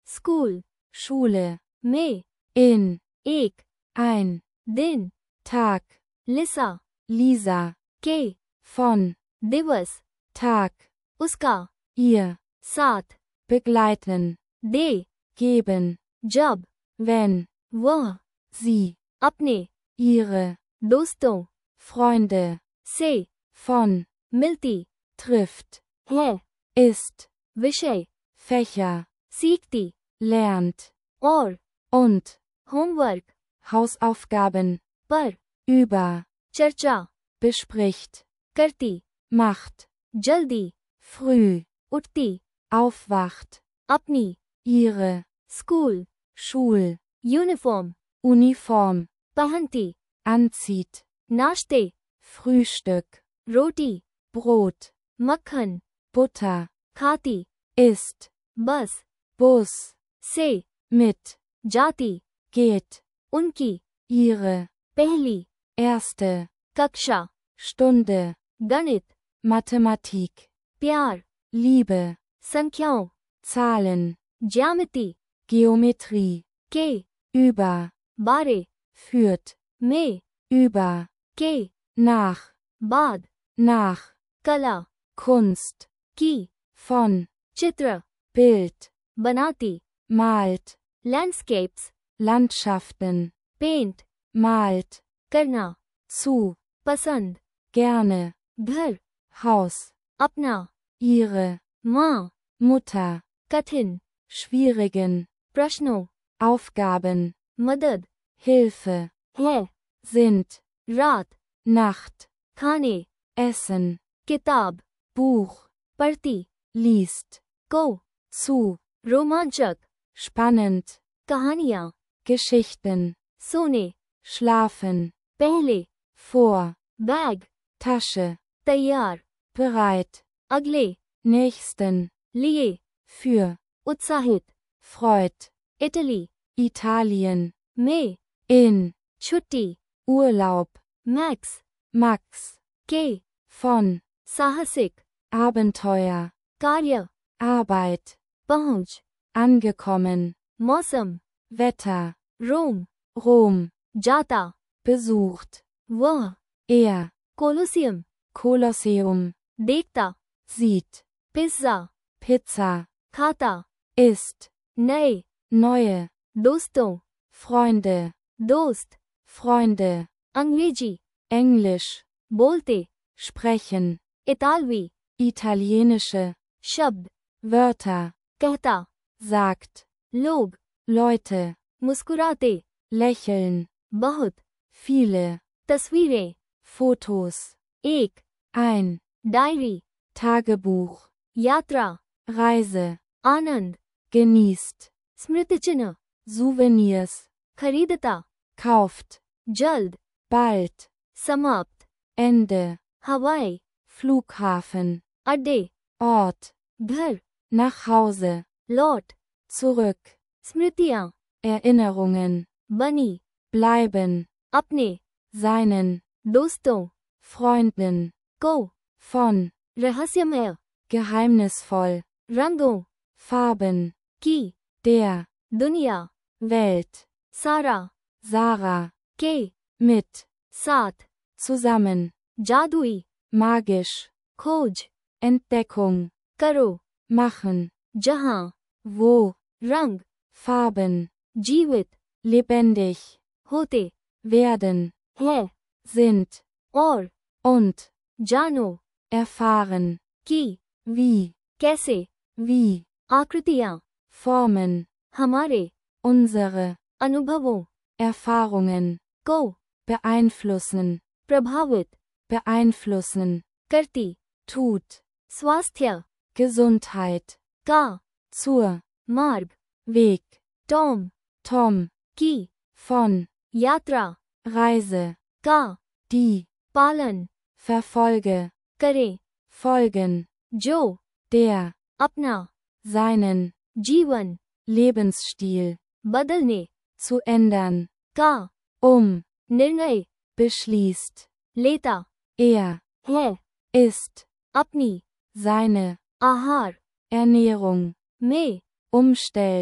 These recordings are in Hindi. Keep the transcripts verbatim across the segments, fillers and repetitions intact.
स्कूल, Schule, में, in, एक, ein, दिन, Tag, लिसा, Lisa, के, von, दिवस, Tag, उसका, ihr, साथ, begleiten, दे, geben, जब, wenn, वह, sie, अपने, ihre, दोस्तों, Freunde, से, von, मिलती, trifft, है, ist, विषय, Fächer, सीखती, lernt, और, und, होमवर्क, Hausaufgaben, पर, über, चर्चा, bespricht, करती, macht, जल्दी, früh, उठती, aufwacht, अपनी, ihre, school, Schul, uniform, Uniform, पहनती, anzieht, नाश्ते, Frühstück, रोटी, Brot, मक्खन, Butter, खाती, ist, बस, Bus, से, mit, जाती, geht, उनकी, ihre, पहली, erste, कक्षा, Stunde, गणित, Mathematik, प्यार, Liebe, संख्याओं, Zahlen, ज्यामिति, Geometrie, के, über, बारे, führt, में, über, के, nach, बाद, nach, कला, Kunst, की, von, चित्र, Bild, बनाती, malt, landscapes, Landschaften, paint, malt, करना, zu, पसंद, gerne, घर, Haus, अपना, ihre, माँ, Mutter, कठिन, schwierigen, प्रश्नों, Aufgaben, मदद, Hilfe, है, sind, रात, Nacht, खाने, Essen, किताब, Buch, पढ़ती, liest, को, zu, रोमांचक, spannend, कहानियाँ, Geschichten, सोने, schlafen, पहले, vor, बैग, Tasche, तैयार, bereit, अगले, nächsten, लिए, für, उत्साहित, freut, इटली, Italien, में, in, छुट्टी, Urlaub, मैक्स, Max, के, von, साहसिक, Abenteuer, कार्य, Arbeit, पहुंच, angekommen, मौसम, Wetter, रोम, Rom, जाता, besucht, वह, er, कोलोसियम, Kolosseum, देखता, sieht, पिज्जा, Pizza, खाता, isst, नए, neue, दोस्तों, Freunde, दोस्त, Freunde, अंग्रेजी, Englisch, बोलते, sprechen, इतालवी, italienische, शब्द, Wörter, कहता, sagt, लोग, Leute, मुस्कुराते, lächeln, बहुत, viele, तस्वीरें, Fotos, एक, ein, डायरी, Tagebuch, यात्रा, Reise, आनंद, genießt, स्मृतिचिन्ह, Souvenirs, खरीदता, kauft, जल्द, bald, समाप्त, Ende, हवाई, Flughafen, अड्डे, Ort, घर, nach Hause, लौट, zurück, स्मृतियाँ, Erinnerungen, बनी, bleiben, अपने, seinen, दोस्तों, Freunden, को, von, रहस्यमय, geheimnisvoll, रंगों, Farben, की, der, दुनिया, Welt, सारा, Sarah, के, mit, साथ, zusammen, जादुई, magisch, खोज, Entdeckung, करो, machen, जहां, wo, रंग, Farben, जीवित, lebendig, होते, werden, है, sind, और, und, जानो, erfahren, की, wie, कैसे, wie, आकृतियां, formen, हमारे, unsere, अनुभवों, Erfahrungen, को, beeinflussen, प्रभावित, beeinflussen, करती, tut, स्वास्थ्य, Gesundheit, का, zur, मार्ग, Weg, टॉम, Tom, की, von, यात्रा, Reise, का, die, पालन, verfolge, करे, folgen, जो, der, अपना, seinen, जीवन, Lebensstil, बदलने, zu ändern, का, um, निर्णय, beschließt, लेता, er, है, ist, अपनी, seine, आहार, Ernährung, में, umstellt,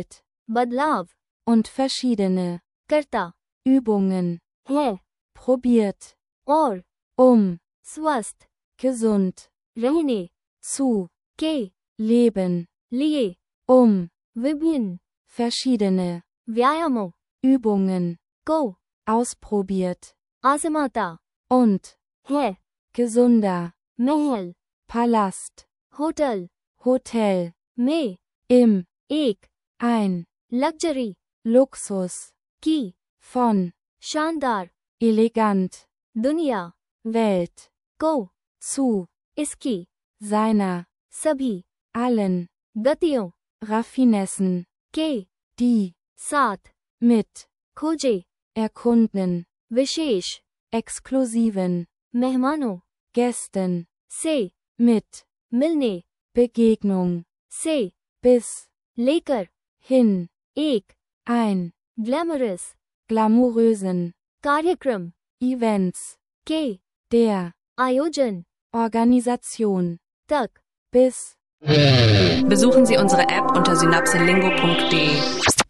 बदलाव, und verschiedene करता Übungen है probiert, और um स्वस्थ gesund रहने zu के leben, लिए um विभिन्न verschiedene व्यायामों Übungen को ausprobiert आजमाता und है gesunder महल Palast, होटल Hotel, में im एक ein लग्जरी Luxus की von शानदार elegant दुनिया Welt को zu इसकी seiner सभी allen गतियों Raffinessen, के die साथ mit खोजे erkundenen, विशेष exklusiven मेहमानों Gästen, से mit मिलने Begegnung से bis लेकर hin एक ein ग्लैमरस glamourösen कार्यक्रम Events के der आयोजन Organisation तक bis Besuchen Sie unsere App unter synapselingo punkt de.